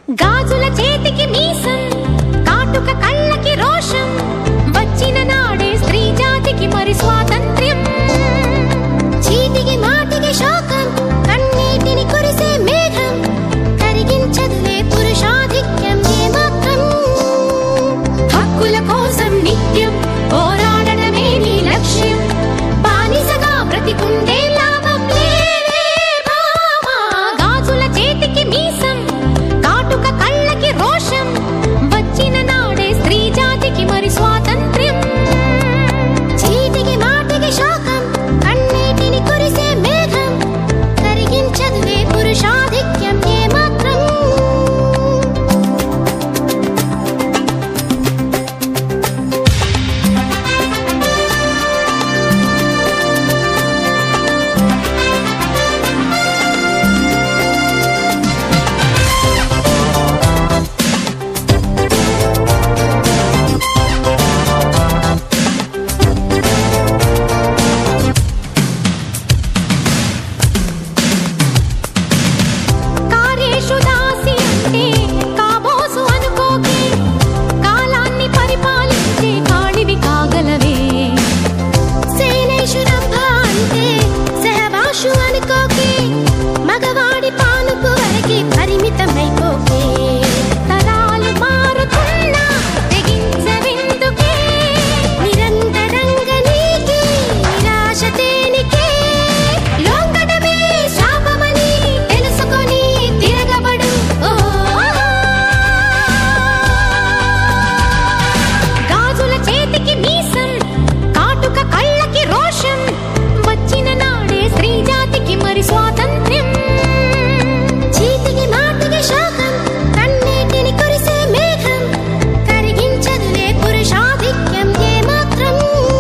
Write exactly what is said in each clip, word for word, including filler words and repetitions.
గాజుల చేతికి మీసం, కాటుక కళ్ళకి రోషం, వచ్చిన నాడే స్త్రీ జాతికి మరి స్వాతంత్ర్యం. చీటికి మాటికి శోకం, కన్నీటిని కురిసే మేఘం, కరిగించదులే పురుషాధిక్యం ఏమాత్రం. హక్కుల కోసం నిత్యం పోరాడడమే నీ లక్ష్యం, బానిసగా బ్రతికుండే లాభం లేదే భామా. గాజుల చేతికి మీసం, కాటుక కళ్ళకి రోషం, వచ్చిన నాడే స్త్రీ జాతికి మరి స్వాతంత్ర్యం. చీటికి మాటికి శోకం, కన్నీటిని కురిసే మేఘం, కరిగించదులే పురుషాధిక్యం ఏమాత్రం. కార్యేషు దాసి అంటే కాబోసు అనుకోకే, కాలాన్ని పరిపాలించే కాళివి కాగలవే. సేనేషు రంభ అంటే సహవాషు అనుకోకే, మగవాడి పానుపు వరకే పరిమితమైపోకే. తరాలు మారుతున్నా తెగించవెందుకే, నిరంతరంగా నీకే నిరాశ తేనికే. లొంగడమే శాపమని తెలుసుకొని తిరగబడు. ఓ గాజుల చేతికి మీసం, కాటుక కళ్ళకి రోషం, వచ్చిన నాడే స్త్రీ జాతికి మరి స్వాతంత్ర్యం. చీటికి మాటికి శోకం, కన్నీటిని కురిసే మేఘం, కరిగించదులే పురుషాధిక్యం ఏమాత్రం.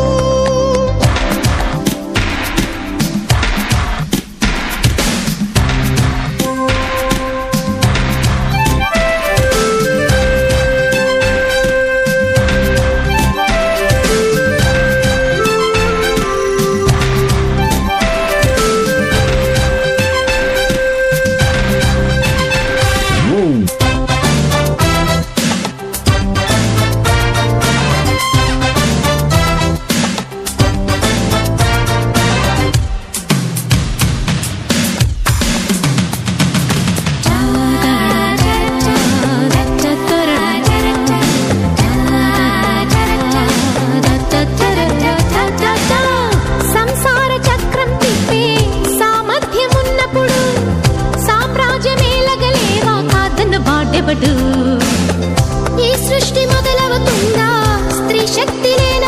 సంసార చక్రం తిప్పే సామర్థ్యమున్నప్పుడు, సామ్రాజ్యమేలగలేవా కాదన్న బాడెబడు. ఈ సృష్టి మొదలవుతుందా స్త్రీ శక్తి లేన